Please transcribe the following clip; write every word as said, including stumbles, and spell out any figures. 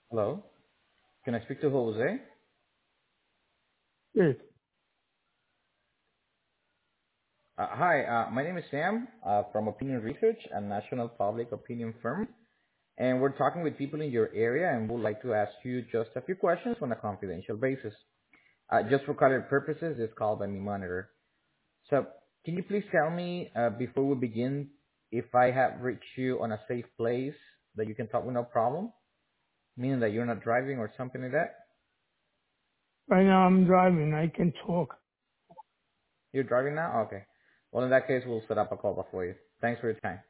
Hello. Can I speak to Jose? Yes. Uh, hi, uh, my name is Sam uh, from Opinion Research, a national public opinion firm, and we're talking with people in your area, and would like to ask you just a few questions on a confidential basis. Uh, just for color purposes, this call by me monitor. So, can you please tell me uh, before we begin if I have reached you on a safe place that you can talk with no problem, meaning that you're not driving or something like that? Right now I'm driving. I can talk. You're driving now? Okay. Well, in that case, we'll set up a call for you. Thanks for your time.